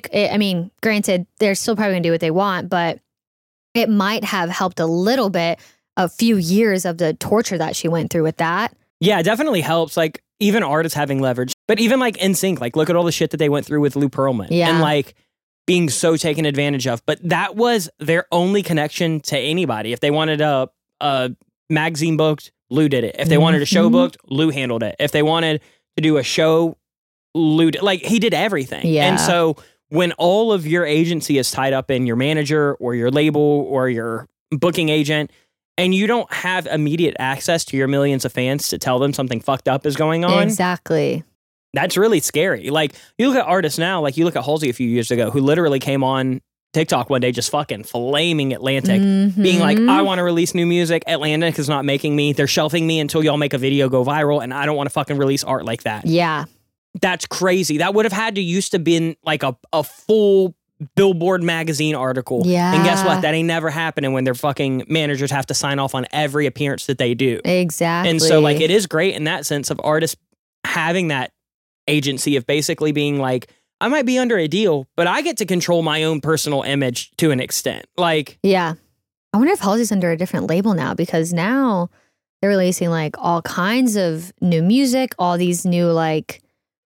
B: granted, they're still probably gonna do what they want, but it might have helped a little bit, a few years of the torture that she went through with that.
A: Yeah, it definitely helps. Like even artists having leverage, but even like NSYNC, like look at all the shit that they went through with Lou Pearlman and like being so taken advantage of. But that was their only connection to anybody. If they wanted a magazine booked, Lou did it. If they wanted a show booked, Lou handled it. If they wanted to do a show, Lou did, like he did everything. Yeah. And so when all of your agency is tied up in your manager or your label or your booking agent, and you don't have immediate access to your millions of fans to tell them something fucked up is going on.
B: Exactly.
A: That's really scary. Like, you look at artists now, like you look at Halsey a few years ago, who literally came on TikTok one day just fucking flaming Atlantic, being like, I want to release new music. Atlantic is not making me. They're shelving me until y'all make a video go viral, and I don't want to fucking release art like that.
B: Yeah.
A: That's crazy. That would have had to used to been like a full Billboard magazine article.
B: Yeah.
A: And guess what? That ain't never happening when their fucking managers have to sign off on every appearance that they do.
B: Exactly.
A: And so like it is great in that sense of artists having that agency of basically being like, I might be under a deal, but I get to control my own personal image to an extent. Like,
B: yeah. I wonder if Halsey's under a different label now, because now they're releasing like all kinds of new music, all these new like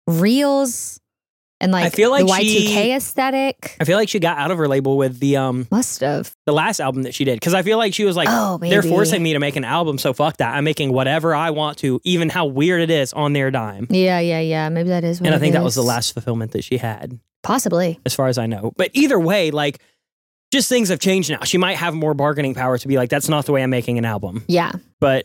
B: reels. And like, I feel like the Y2K aesthetic.
A: I feel like she got out of her label with the
B: must have
A: the last album that she did, because I feel like she was like, they're forcing me to make an album, so fuck that. I'm making whatever I want to, even how weird it is, on their dime.
B: Yeah. Maybe that is what
A: and I think that was the last fulfillment that she had.
B: Possibly.
A: As far as I know. But either way, like, just things have changed now. She might have more bargaining power to be like, that's not the way I'm making an album.
B: Yeah.
A: But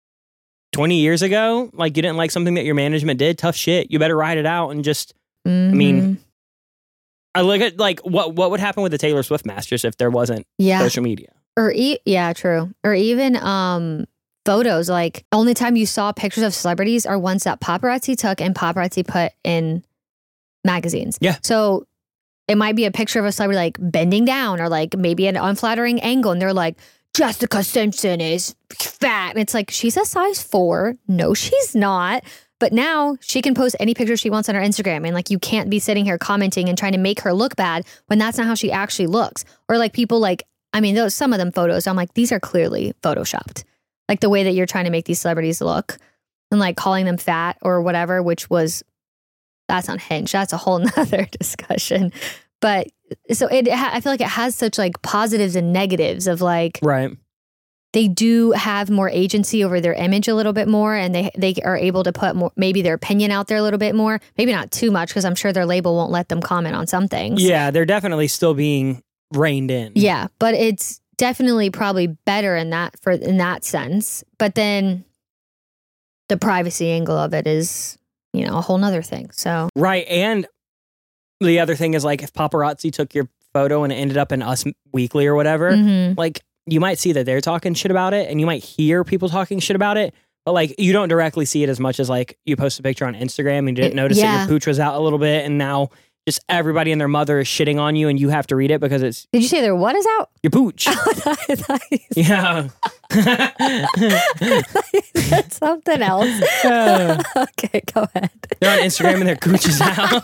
A: 20 years ago, like, you didn't like something that your management did, tough shit. You better ride it out and just... I mean, I look at like what would happen with the Taylor Swift Masters if there wasn't social media.
B: Or true. Or even photos. Like, only time you saw pictures of celebrities are ones that paparazzi took and paparazzi put in magazines.
A: Yeah.
B: So it might be a picture of a celebrity like bending down or like maybe an unflattering angle, and they're like, Jessica Simpson is fat, and it's like, she's a size 4. No, she's not. But now she can post any picture she wants on her Instagram, and like, you can't be sitting here commenting and trying to make her look bad when that's not how she actually looks. Or like, people like, I mean, those some of them photos, I'm like, these are clearly photoshopped. Like the way that you're trying to make these celebrities look, and like calling them fat or whatever, that's unhinged. That's a whole nother discussion. But so I feel like it has such like positives and negatives of like,
A: right.
B: They do have more agency over their image a little bit more, and they are able to put more, maybe their opinion out there a little bit more. Maybe not too much, because I'm sure their label won't let them comment on some things.
A: Yeah, they're definitely still being reined in.
B: Yeah, but it's definitely probably better in that sense. But then the privacy angle of it is, a whole nother thing. So
A: right, and the other thing is like, if paparazzi took your photo and it ended up in Us Weekly or whatever, like, you might see that they're talking shit about it, and you might hear people talking shit about it, but like, you don't directly see it as much as like, you post a picture on Instagram and you didn't notice that your pooch was out a little bit, and now just everybody and their mother is shitting on you, and you have to read it because it's...
B: Did you say their what is out?
A: Your pooch. Yeah.
B: That's something else. Okay, go ahead.
A: They're on Instagram and their gooch is out.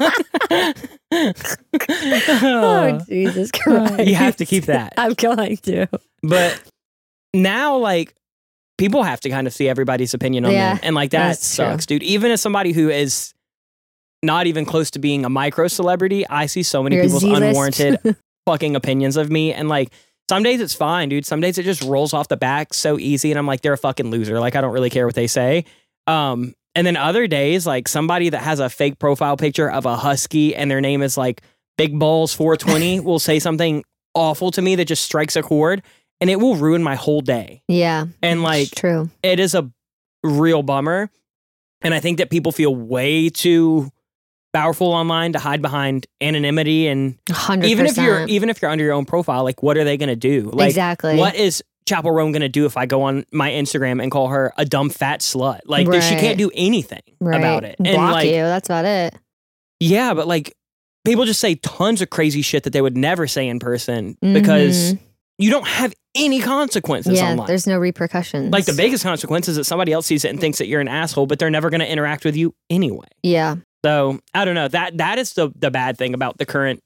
B: Oh, Jesus Christ.
A: You have to keep that.
B: I'm going to.
A: But now, like, people have to kind of see everybody's opinion on them. And, like, that sucks, dude. Even as somebody who is not even close to being a micro celebrity, I see so many people's unwarranted fucking opinions of me. And, like, some days it's fine, dude. Some days it just rolls off the back so easy. And I'm like, they're a fucking loser. Like, I don't really care what they say. And then other days, like, somebody that has a fake profile picture of a husky and their name is, like, Big Balls 420 will say something awful to me that just strikes a chord. And it will ruin my whole day.
B: Yeah.
A: And, like,
B: true.
A: It is a real bummer. And I think that people feel way too powerful online to hide behind anonymity. And
B: 100%.
A: even if you're under your own profile, like, what are they going to do? Like,
B: exactly.
A: What is Chapel Roan going to do if I go on my Instagram and call her a dumb fat slut? Like, she can't do anything about it. And
B: block
A: like,
B: you. That's about it.
A: Yeah, but like, people just say tons of crazy shit that they would never say in person because you don't have any consequences online.
B: There's no repercussions.
A: Like, the biggest consequence is that somebody else sees it and thinks that you're an asshole, but they're never going to interact with you anyway.
B: Yeah.
A: So, I don't know. That is the bad thing about the current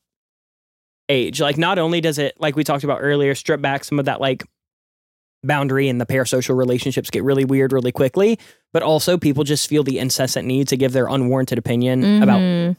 A: age. Like, not only does it, like we talked about earlier, strip back some of that, like, boundary and the parasocial relationships get really weird really quickly, but also people just feel the incessant need to give their unwarranted opinion about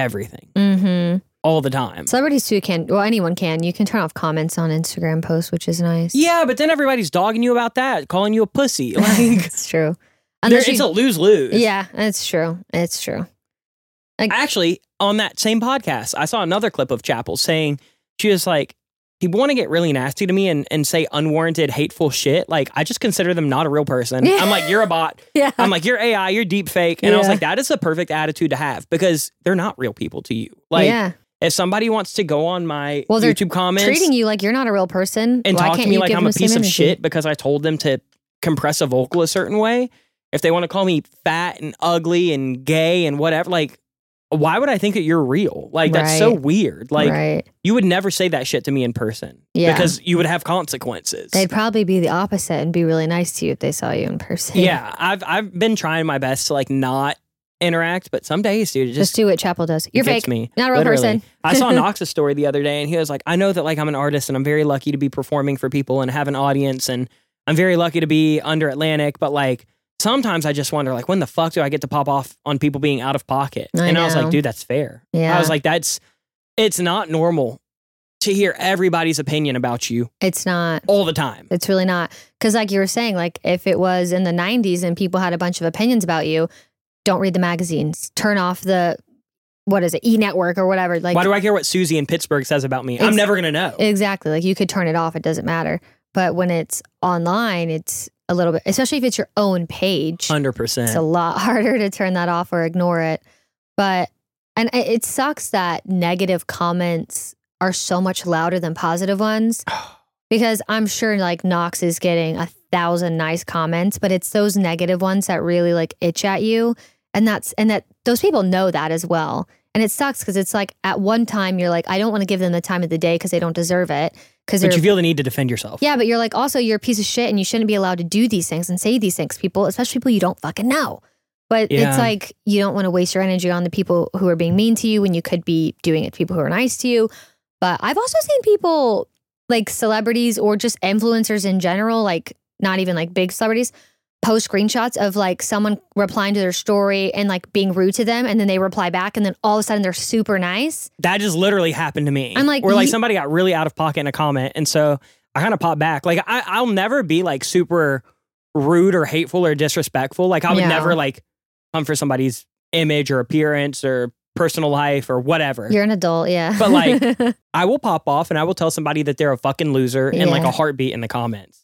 A: everything all the time.
B: Celebrities too anyone can. You can turn off comments on Instagram posts, which is nice.
A: Yeah, but then everybody's dogging you about that, calling you a pussy. Like,
B: it's true.
A: It's a lose-lose.
B: Yeah, it's true. It's true. Like,
A: actually, on that same podcast, I saw another clip of Chapel saying, she was like, people want to get really nasty to me and say unwarranted, hateful shit. Like, I just consider them not a real person. I'm like, you're a bot. I'm like, you're AI, you're deep fake. And I was like, that is the perfect attitude to have because they're not real people to you. Like, if somebody wants to go on my YouTube comments,
B: treating you like you're not a real person
A: and talk to me like I'm a piece of shit because I told them to compress a vocal a certain way, if they want to call me fat and ugly and gay and whatever, like, why would I think that you're real? Like, that's so weird. Like, you would never say that shit to me in person because you would have consequences.
B: They'd probably be the opposite and be really nice to you if they saw you in person.
A: Yeah, I've been trying my best to, like, not interact, but some days, dude,
B: just do what Chapel does. You're fake.
A: Me.
B: Not a real person.
A: I saw Knox's story the other day and he was like, I know that, like, I'm an artist and I'm very lucky to be performing for people and have an audience and I'm very lucky to be under Atlantic, but, like, sometimes I just wonder, like, when the fuck do I get to pop off on people being out of pocket? I was like, dude, that's fair. I was like, it's not normal to hear everybody's opinion about you.
B: It's not.
A: All the time.
B: It's really not. Because like you were saying, like, if it was in the 90s and people had a bunch of opinions about you, don't read the magazines. Turn off the, what is it, E-Network or whatever. Like,
A: why do I care what Susie in Pittsburgh says about me? I'm never going to know.
B: Exactly. Like, you could turn it off. It doesn't matter. But when it's online, it's a little bit, especially if it's your own page.
A: 100%.
B: It's a lot harder to turn that off or ignore it. But, and it sucks that negative comments are so much louder than positive ones. Because I'm sure, like, Knox is getting 1,000 nice comments, but it's those negative ones that really, like, itch at you. And that those people know that as well. And it sucks because it's like, at one time you're like, I don't want to give them the time of the day because they don't deserve it.
A: But you feel the need to defend yourself.
B: Yeah, but you're like, also, you're a piece of shit and you shouldn't be allowed to do these things and say these things, people, especially people you don't fucking know. But it's like, you don't want to waste your energy on the people who are being mean to you when you could be doing it to people who are nice to you. But I've also seen people, like celebrities or just influencers in general, like not even like big celebrities, post screenshots of like someone replying to their story and like being rude to them, and then they reply back, and then all of a sudden they're super nice.
A: That just literally happened to me.
B: I'm like,
A: where like somebody got really out of pocket in a comment, and so I kind of popped back. Like I'll never be like super rude or hateful or disrespectful. Like I would never like come for somebody's image or appearance or personal life or whatever.
B: You're an adult, yeah.
A: But like I will pop off and I will tell somebody that they're a fucking loser in like a heartbeat in the comments.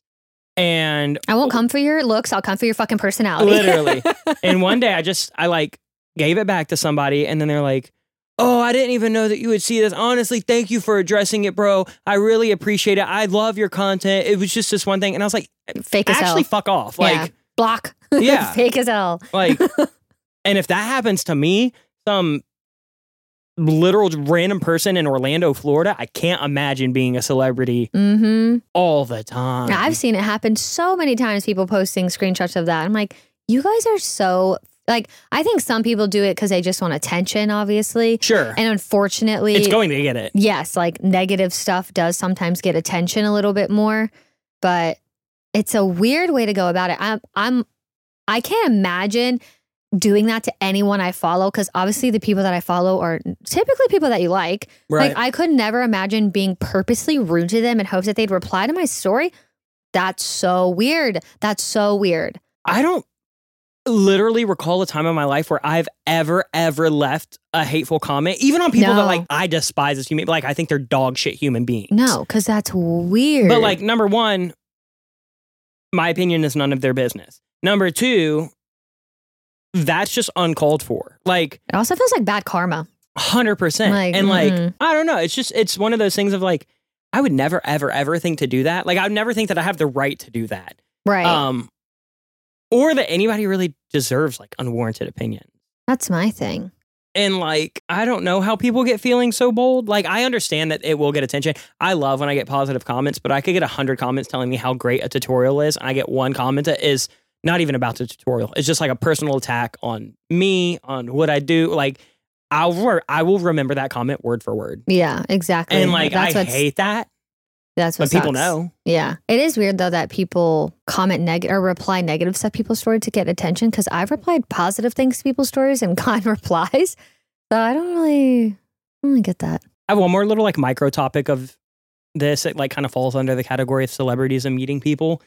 A: And
B: I won't come for your looks. I'll come for your fucking personality.
A: Literally. And one day I like gave it back to somebody, and then they're like, oh, I didn't even know that you would see this. Honestly, thank you for addressing it, bro. I really appreciate it. I love your content. It was just this one thing. And I was like,
B: fake as hell.
A: Actually, fuck off. Like,
B: block.
A: Yeah.
B: Fake as hell.
A: Like, and if that happens to me, some literal random person in Orlando, Florida, I can't imagine being a celebrity all the time.
B: I've seen it happen so many times, people posting screenshots of that. I'm like, you guys are so... Like, I think some people do it because they just want attention, obviously.
A: Sure.
B: And unfortunately...
A: It's going to get it.
B: Yes, like negative stuff does sometimes get attention a little bit more. But it's a weird way to go about it. I can't imagine doing that to anyone I follow, because obviously the people that I follow are typically people that you like.
A: Right.
B: Like, I could never imagine being purposely rude to them in hopes that they'd reply to my story. That's so weird. That's so weird.
A: I don't literally recall a time in my life where I've ever left a hateful comment, even on people that like I despise as human. Like, I think they're dog shit human beings.
B: No, because that's weird.
A: But like, number one, my opinion is none of their business. Number two, that's just uncalled for. Like,
B: it also feels like bad karma.
A: 100%.
B: Like,
A: and like, I don't know. It's one of those things of like, I would never, ever think to do that. Like, I would never think that I have the right to do that.
B: Right.
A: Or that anybody really deserves like unwarranted opinions.
B: That's my thing.
A: And like, I don't know how people get feeling so bold. Like, I understand that it will get attention. I love when I get positive comments, but I could get 100 comments telling me how great a tutorial is. And I get one comment that is not even about the tutorial. It's just like a personal attack on me, on what I do. Like, I will remember that comment word for word.
B: Yeah, exactly.
A: And like, I hate that.
B: That's what
A: people know.
B: Yeah. It is weird, though, that people comment negative or reply negative stuff to people's stories to get attention, because I've replied positive things to people's stories and gotten replies. So I don't really get that.
A: I have one more little like micro topic of this. It like kind of falls under the category of celebrities and meeting people.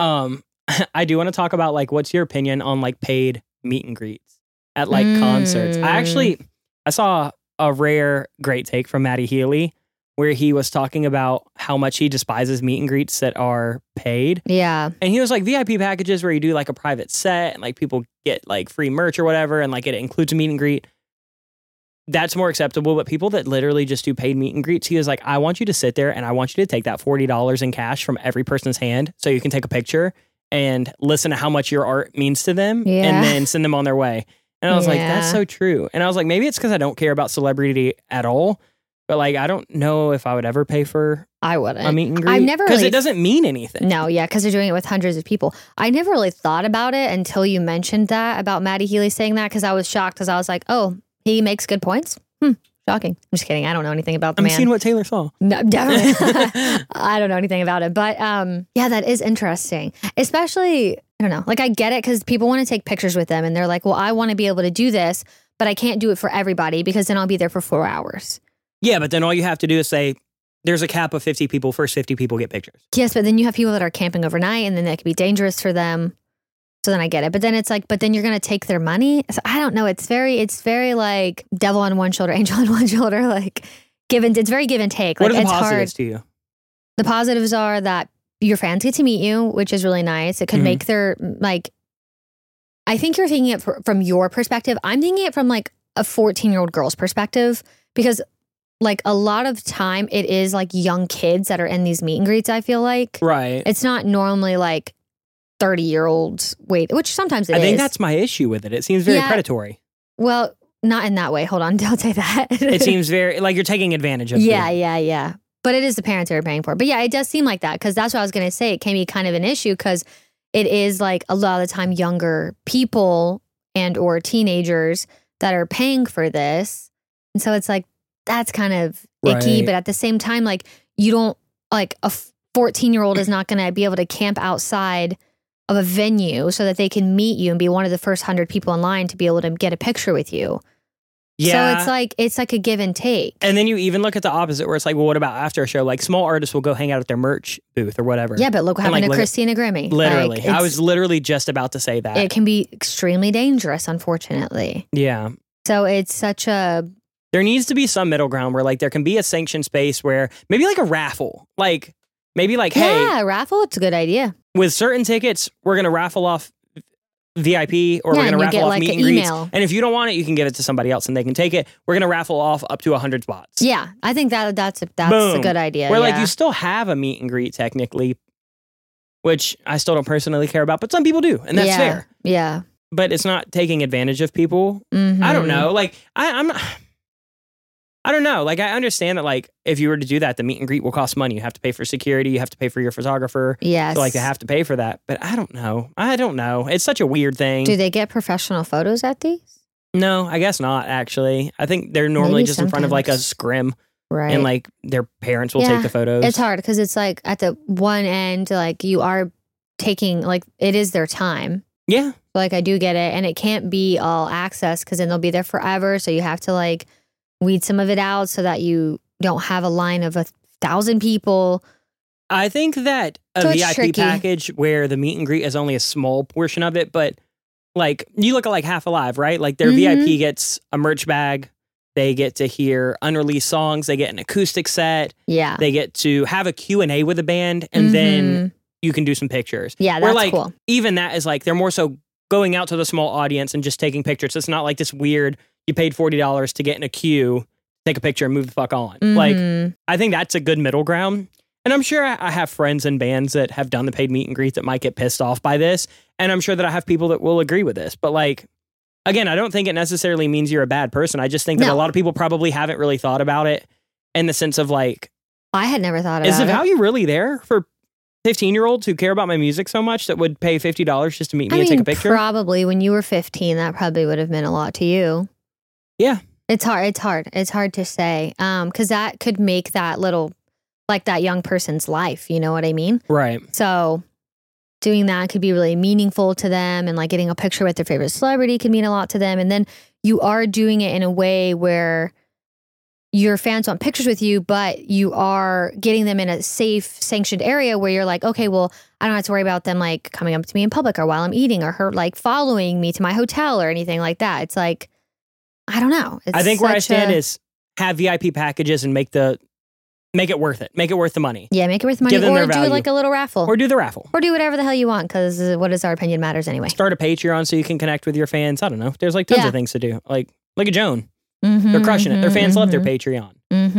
A: I do want to talk about like, what's your opinion on like paid meet and greets at like concerts? I saw a rare great take from Matty Healy, where he was talking about how much he despises meet and greets that are paid.
B: Yeah.
A: And he was like, VIP packages where you do like a private set and like people get like free merch or whatever, and like it includes a meet and greet. That's more acceptable. But people that literally just do paid meet and greets, he was like, I want you to sit there and I want you to take that $40 in cash from every person's hand so you can take a picture and listen to how much your art means to them and then send them on their way. And I was like, that's so true. And I was like, maybe it's because I don't care about celebrity at all. But like, I don't know if I would ever pay for a meet and greet.
B: I've never
A: because it doesn't mean anything.
B: No, yeah, because they're doing it with hundreds of people. I never really thought about it until you mentioned that about Matty Healy saying that, because I was shocked, because I was like, oh, he makes good points? Shocking. I'm just kidding. I don't know anything about the man.
A: I'm seeing what Taylor saw.
B: No, definitely. I don't know anything about it. But yeah, that is interesting. Especially, I don't know, like I get it, because people want to take pictures with them and they're like, well, I want to be able to do this, but I can't do it for everybody because then I'll be there for 4 hours.
A: Yeah, but then all you have to do is say, there's a cap of 50 people. First 50 people get pictures.
B: Yes, but then you have people that are camping overnight, and then that could be dangerous for them. So then I get it. But then it's like, but then you're going to take their money. So I don't know. It's very like devil on one shoulder, angel on one shoulder. Like it's very give and take.
A: What
B: like,
A: are the positives to you?
B: The positives are that your fans get to meet you, which is really nice. It could make their, like, I think you're thinking it from your perspective. I'm thinking it from like a 14-year-old girl's perspective, because like a lot of time it is like young kids that are in these meet and greets, I feel like.
A: Right.
B: It's not normally like 30-year-olds which sometimes it is.
A: I think that's my issue with it. It seems very predatory.
B: Well, not in that way. Hold on. Don't say that.
A: It seems very like you're taking advantage of
B: Yeah. But it is the parents that are paying for it. But yeah, it does seem like that, because that's what I was going to say. It can be kind of an issue because it is like a lot of the time younger people and or teenagers that are paying for this. And so it's like, that's kind of icky. But at the same time, like you don't, like a 14-year-old is not going to be able to camp outside of a venue so that they can meet you and be one of the first 100 people in line to be able to get a picture with you.
A: Yeah.
B: So it's like a give and take.
A: And then you even look at the opposite where it's like, well, what about after a show? Like small artists will go hang out at their merch booth or whatever.
B: Yeah, but look what happened to Christina Grimmie.
A: Literally.
B: Like,
A: I was literally just about to say that.
B: It can be extremely dangerous, unfortunately.
A: Yeah.
B: So it's such a...
A: There needs to be some middle ground where like there can be a sanctioned space where maybe like a raffle. Like maybe like, hey.
B: Yeah, raffle, it's a good idea.
A: With certain tickets, we're going to raffle off VIP or we're going to raffle off meet and greets. And if you don't want it, you can give it to somebody else and they can take it. We're going to raffle off up to 100 spots.
B: Yeah, I think that's a good idea.
A: Where like you still have a meet and greet technically, which I still don't personally care about, but some people do. And that's fair.
B: Yeah.
A: But it's not taking advantage of people. Mm-hmm. I don't know. Like I'm not... I don't know. Like, I understand that, like, if you were to do that, the meet and greet will cost money. You have to pay for security. You have to pay for your photographer.
B: Yes.
A: So, like, you have to pay for that. But I don't know. It's such a weird thing.
B: Do they get professional photos at these?
A: No, I guess not, actually. I think they're normally just in front of, like, a scrim.
B: Right.
A: And, like, their parents will take the photos.
B: It's hard because it's, like, at the one end, like, you are taking, like, it is their time.
A: Yeah.
B: Like, I do get it. And it can't be all access because then they'll be there forever. So you have to, like, weed some of it out so that you don't have a line of 1,000 people.
A: I think that a VIP package where the meet and greet is only a small portion of it, but like you look at like Half Alive, right? Like their VIP gets a merch bag. They get to hear unreleased songs. They get an acoustic set.
B: Yeah.
A: They get to have a Q&A with a band and then you can do some pictures.
B: Yeah, that's
A: like,
B: cool.
A: Even that is like, they're more so going out to the small audience and just taking pictures. It's not like this weird, you paid $40 to get in a queue, take a picture and move the fuck on. Like, I think that's a good middle ground. And I'm sure I have friends and bands that have done the paid meet and greet that might get pissed off by this. And I'm sure that I have people that will agree with this. But like, again, I don't think it necessarily means you're a bad person. I just think that a lot of people probably haven't really thought about it in the sense of like,
B: I had never thought about it.
A: Is the value really there for 15-year-olds who care about my music so much that would pay $50 just to meet me and take a picture?
B: Probably when you were 15, that probably would have meant a lot to you.
A: Yeah.
B: It's hard to say. Because that could make that little, like that young person's life. You know what I mean?
A: Right.
B: So doing that could be really meaningful to them, and like getting a picture with their favorite celebrity could mean a lot to them. And then you are doing it in a way where your fans want pictures with you, but you are getting them in a safe, sanctioned area where you're like, okay, well, I don't have to worry about them like coming up to me in public or while I'm eating or her like following me to my hotel or anything like that. It's like, I don't know.
A: I think where I stand is have VIP packages and make it worth it. Make it worth the money.
B: Yeah, make it worth the money.
A: Give them
B: or
A: their
B: do
A: value.
B: like a little raffle.
A: Or do the raffle.
B: Or do whatever the hell you want, because what is our opinion matters anyway.
A: Start a Patreon so you can connect with your fans. I don't know. There's like tons of things to do. Like, look at Joan. They're crushing it. Their fans love their Patreon.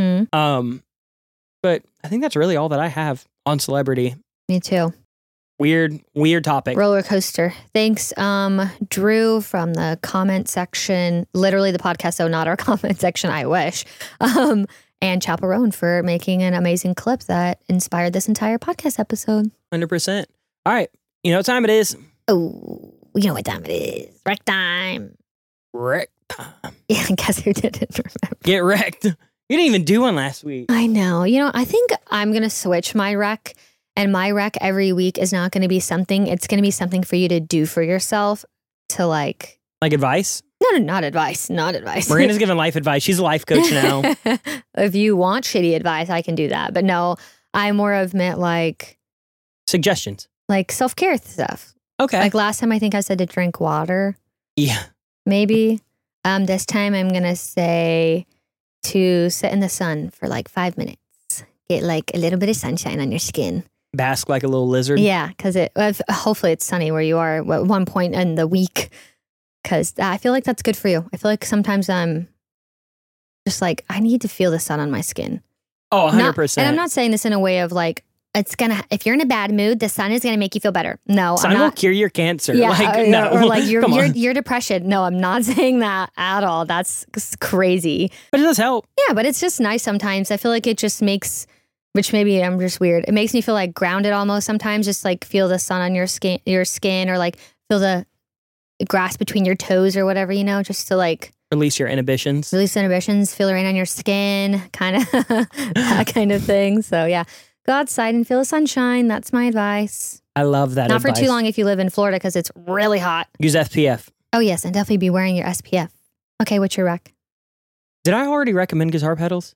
A: But I think that's really all that I have on celebrity.
B: Me too.
A: Weird topic.
B: Roller coaster. Thanks, Drew, from the comment section. Literally the podcast, so not our comment section, I wish. And Chaperone for making an amazing clip that inspired this entire podcast episode.
A: 100%. All right. You know what time it is?
B: Oh, you know what time it is. Wreck time.
A: Wreck time.
B: Yeah, I guess who didn't remember.
A: Get wrecked. You didn't even do one last week.
B: I know. You know, I think I'm going to switch my wreck. And my rec every week is not going to be something. It's going to be something for you to do for yourself to like
A: advice?
B: No, not advice. Not advice.
A: Marina's giving life advice. She's a life coach now.
B: If you want shitty advice, I can do that. But no, I more of meant like
A: suggestions,
B: like self-care stuff.
A: Okay.
B: Like last time, I think I said to drink water.
A: Yeah.
B: Maybe. This time I'm going to say to sit in the sun for like 5 minutes. Get like a little bit of sunshine on your skin.
A: Bask like a little lizard.
B: Yeah, because hopefully it's sunny where you are at one point in the week. Because I feel like that's good for you. I feel like sometimes I'm just like, I need to feel the sun on my skin.
A: Oh, 100%.
B: And I'm not saying this in a way of like, if you're in a bad mood, the sun is going to make you feel better. No,
A: sun will cure your cancer.
B: Yeah,
A: like, no.
B: Or like your depression. No, I'm not saying that at all. That's crazy.
A: But it does help.
B: Yeah, but it's just nice sometimes. I feel like it just makes... Which maybe I'm just weird. It makes me feel like grounded almost sometimes. Just like feel the sun on your skin, or like feel the grass between your toes or whatever, you know, just to like
A: release your inhibitions.
B: Feel the rain on your skin, kind of that kind of thing. So yeah, go outside and feel the sunshine. That's my advice.
A: I love that.
B: Not for too long if you live in Florida because it's really hot.
A: Use SPF.
B: Oh yes, and definitely be wearing your SPF. Okay, what's your rec?
A: Did I already recommend guitar pedals?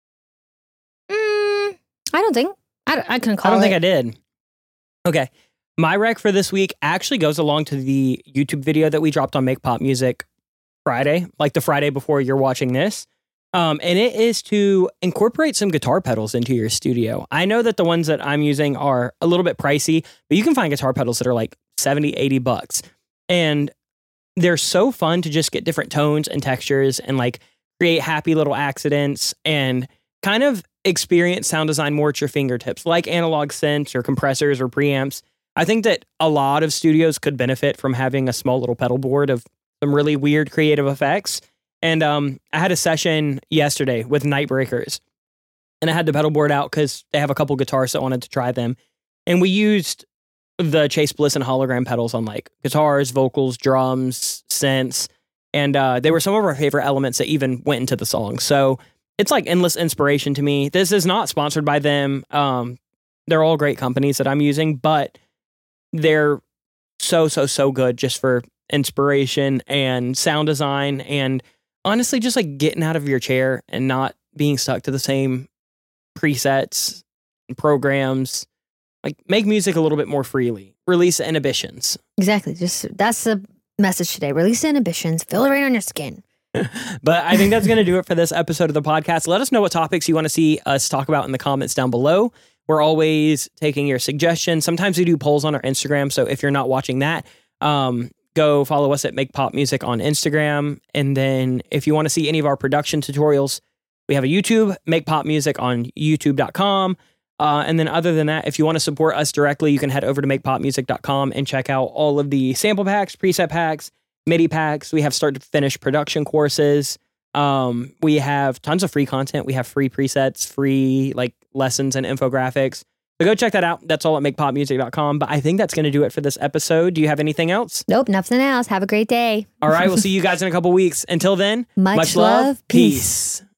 B: I don't think. I couldn't call it.
A: I don't think I did. Okay. My rec for this week actually goes along to the YouTube video that we dropped on Make Pop Music Friday, like the Friday before you're watching this. And it is to incorporate some guitar pedals into your studio. I know that the ones that I'm using are a little bit pricey, but you can find guitar pedals that are like $70, $80. And they're so fun to just get different tones and textures and like create happy little accidents and kind of experience sound design more at your fingertips, like analog synths or compressors or preamps. I think that a lot of studios could benefit from having a small little pedal board of some really weird creative effects. And I had a session yesterday with Nightbreakers, and I had the pedal board out because they have a couple guitars that wanted to try them. And we used the Chase Bliss and hologram pedals on like guitars, vocals, drums, synths. And they were some of our favorite elements that even went into the song. So it's like endless inspiration to me. This is not sponsored by them. They're all great companies that I'm using, but they're so good just for inspiration and sound design. And honestly, just like getting out of your chair and not being stuck to the same presets and programs. Like, make music a little bit more freely. Release inhibitions.
B: Exactly. That's the message today. Release inhibitions. Feel it right on your skin.
A: But I think that's going to do it for this episode of the podcast. Let us know what topics you want to see us talk about in the comments down below. We're always taking your suggestions. Sometimes we do polls on our Instagram. So if you're not watching that, go follow us at Make Pop Music on Instagram. And then if you want to see any of our production tutorials, we have a YouTube, Make Pop Music on youtube.com. And then other than that, if you want to support us directly, you can head over to makepopmusic.com and check out all of the sample packs, preset packs, MIDI packs. We have start to finish production courses. We have tons of free content. We have free presets, free like lessons and infographics. So go check that out. That's all at makepopmusic.com. But I think that's going to do it for this episode. Do you have anything else?
B: Nope, nothing else. Have a great day.
A: All right. We'll see you guys in a couple weeks. Until then,
B: much love. Peace.